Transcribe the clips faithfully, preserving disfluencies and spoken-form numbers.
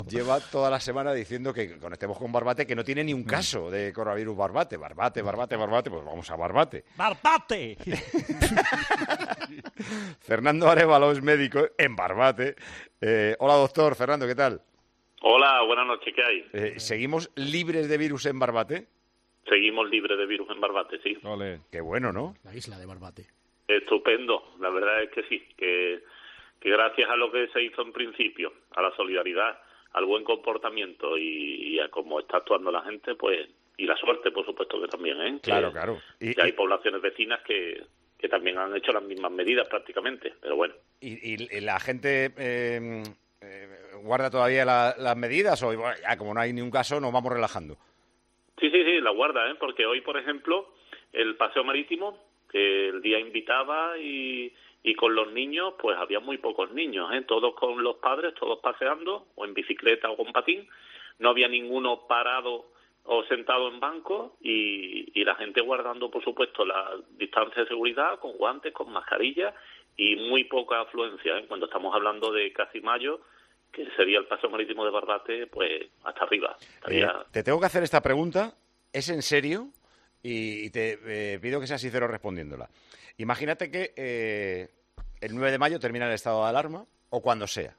lleva toda la semana diciendo que conectemos con Barbate, que no tiene ni un caso de coronavirus Barbate. Barbate, Barbate, Barbate, pues vamos a Barbate. ¡Barbate! Fernando Arévalo es médico en Barbate. Eh, hola, doctor. Fernando, ¿qué tal? Hola, buenas noches, ¿qué hay? Eh, ¿Seguimos libres de virus en Barbate? Seguimos libres de virus en Barbate, sí. Ole. Qué bueno, ¿no? La isla de Barbate. Estupendo, la verdad es que sí, que, que gracias a lo que se hizo en principio, a la solidaridad, al buen comportamiento y, y a cómo está actuando la gente, pues, y la suerte, por supuesto que también, ¿eh? Claro, que, claro. Y, que hay y, poblaciones vecinas que, que también han hecho las mismas medidas prácticamente, pero bueno. ¿Y, y, y la gente eh, eh, guarda todavía la, las medidas o bueno, ya como no hay ni un caso nos vamos relajando? Sí, sí, sí, la guarda, ¿eh? Porque hoy, por ejemplo, el paseo marítimo, que el día invitaba y, y con los niños, pues había muy pocos niños, ¿eh? Todos con los padres, todos paseando, o en bicicleta o con patín. No había ninguno parado o sentado en banco y, y la gente guardando, por supuesto, la distancia de seguridad, con guantes, con mascarilla y muy poca afluencia, ¿eh? Cuando estamos hablando de casi mayo, que sería el paseo marítimo de Barbate, pues hasta arriba. Estaría... Eh, te tengo que hacer esta pregunta, ¿es en serio? Y, y te eh, pido que seas sincero respondiéndola. Imagínate que eh, el nueve de mayo termina el estado de alarma, o cuando sea.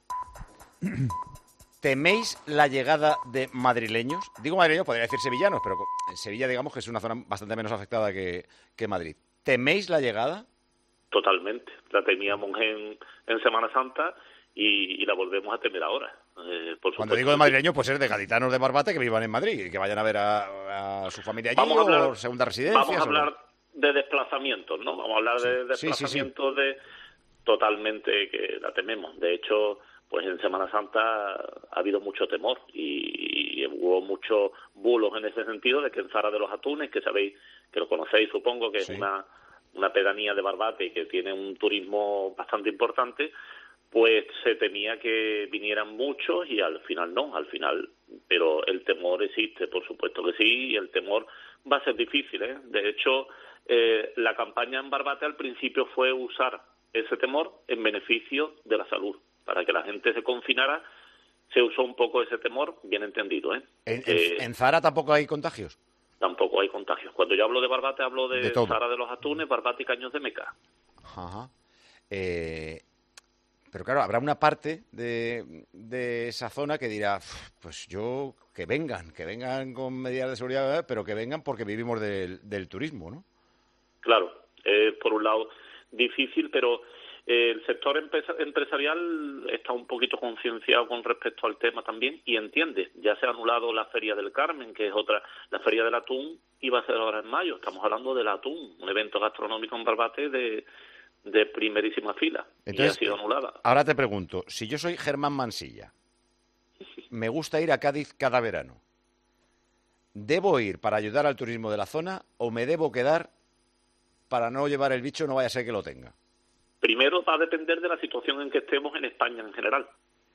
¿Teméis la llegada de madrileños? Digo madrileños, podría decir sevillanos, pero en Sevilla digamos que es una zona bastante menos afectada que, que Madrid. ¿Teméis la llegada? Totalmente. La temíamos en, en Semana Santa y, y la volvemos a temer ahora. Eh, por Cuando digo de madrileños, pues es de gaditanos de Barbate que vivan en Madrid y que vayan a ver a, a su familia allí vamos a hablar, o segunda residencia. Vamos a hablar de desplazamientos, ¿no? Vamos a hablar sí, de desplazamientos sí, sí, sí. de totalmente que la tememos. De hecho, pues en Semana Santa ha habido mucho temor y, y hubo muchos bulos en ese sentido de que en Zara de los Atunes, que sabéis, que lo conocéis supongo, que sí. es una, una pedanía de Barbate y que tiene un turismo bastante importante, pues se temía que vinieran muchos y al final no, al final, pero el temor existe, por supuesto que sí, y el temor va a ser difícil, ¿eh? De hecho, eh, la campaña en Barbate al principio fue usar ese temor en beneficio de la salud, para que la gente se confinara, se usó un poco ese temor, bien entendido, ¿eh? ¿En, eh, en, ¿En Zara tampoco hay contagios? Tampoco hay contagios. Cuando yo hablo de Barbate, hablo de, de Zara de los Atunes, Barbate y Caños de Meca. Ajá. Eh... Pero claro, habrá una parte de, de esa zona que dirá, pues yo, que vengan, que vengan con medidas de seguridad, pero que vengan porque vivimos del, del turismo, ¿no? Claro, eh, por un lado difícil, pero eh, el sector empresarial está un poquito concienciado con respecto al tema también y entiende. Ya se ha anulado la Feria del Carmen, que es otra, la Feria del Atún iba a ser ahora en mayo. Estamos hablando del atún, un evento gastronómico en Barbate de... de primerísima fila. Entonces, y ha sido anulada. Ahora te pregunto, si yo soy Germán Mansilla, me gusta ir a Cádiz cada verano, ¿debo ir para ayudar al turismo de la zona o me debo quedar para no llevar el bicho, no vaya a ser que lo tenga? Primero va a depender de la situación en que estemos en España en general.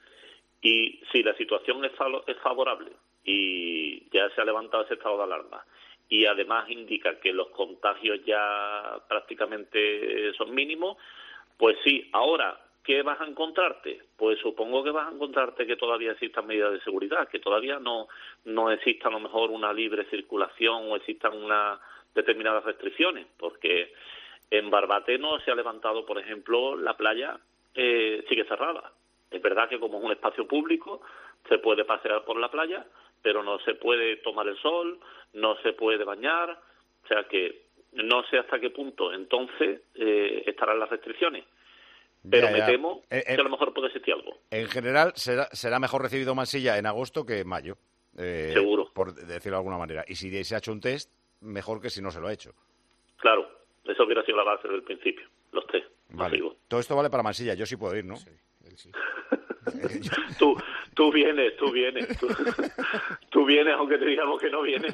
Y si la situación es, es favorable y ya se ha levantado ese estado de alarma, y además indica que los contagios ya prácticamente son mínimos, pues sí. Ahora, ¿qué vas a encontrarte? Pues supongo que vas a encontrarte que todavía existan medidas de seguridad, que todavía no, no exista a lo mejor una libre circulación o existan unas determinadas restricciones, porque en Barbate no se ha levantado, por ejemplo, la playa eh, sigue cerrada. Es verdad que como es un espacio público, se puede pasear por la playa, pero no se puede tomar el sol, no se puede bañar, o sea que no sé hasta qué punto entonces eh, estarán las restricciones, pero ya, me ya. temo eh, eh, que a lo mejor puede existir algo. En general será, será mejor recibido Mansilla en agosto que en mayo, eh, seguro, por decirlo de alguna manera, y si se ha hecho un test, mejor que si no se lo ha hecho. Claro, eso hubiera sido la base del principio, los test. Vale. Todo esto vale para Mansilla, yo sí puedo ir, ¿no? Sí, él sí. tú, tú vienes, tú vienes, tú, tú vienes aunque te digamos que no vienes.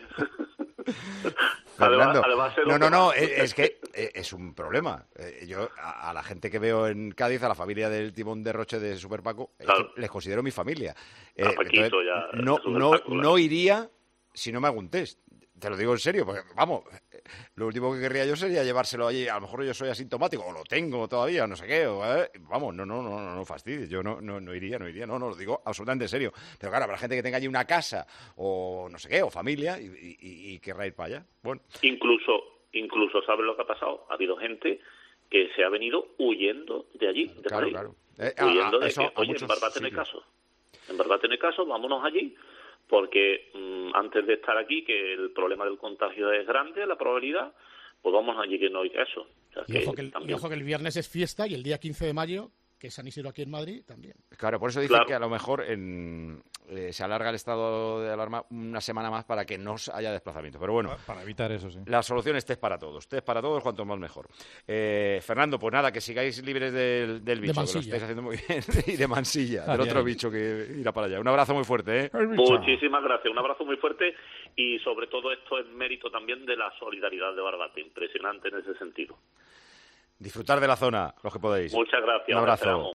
Fernando, además, además no, no, no, es, es que es un problema. Yo a, a la gente que veo en Cádiz, a la familia del timón de Roche de Super Paco, claro, es que les considero mi familia. Eh, Paquito, entonces, ya, no, no, Paco, no iría si no me hago un test. Te lo digo en serio, porque vamos, lo último que querría yo sería llevárselo allí. A lo mejor yo soy asintomático, o lo tengo todavía, no sé qué. O, ¿eh? Vamos, no, no, no, no, no fastidies. Yo no, no, no iría, no iría. No, no, lo digo absolutamente en serio. Pero claro, habrá gente que tenga allí una casa, o no sé qué, o familia, y, y, y querrá ir para allá. Bueno. Incluso, incluso, ¿sabes lo que ha pasado? Ha habido gente que se ha venido huyendo de allí, de Claro, Madrid. claro. Eh, huyendo a, a, de eso, que, oye, en Barbate no hay caso. En Barbate no hay caso, vámonos allí, porque mmm, antes de estar aquí, que el problema del contagio es grande, la probabilidad, pues vamos allí que no hay caso. O sea, y, que ojo que el, y ojo que el viernes es fiesta y el día quince de mayo, que es San Isidro aquí en Madrid, también. Claro, por eso dicen Claro. que a lo mejor en, eh, se alarga el estado de alarma una semana más para que no haya desplazamiento. Pero bueno, Para evitar eso, sí. la solución es test para todos. Test para todos, cuanto más mejor. Eh, Fernando, pues nada, que sigáis libres del, del bicho, que lo estáis haciendo muy bien. Y de Mansilla, del otro bicho que irá para allá. Un abrazo muy fuerte, ¿eh? Muchísimas gracias, un abrazo muy fuerte y sobre todo esto es mérito también de la solidaridad de Barbate, impresionante en ese sentido. Disfrutar de la zona, los que podéis. Muchas gracias. Un abrazo.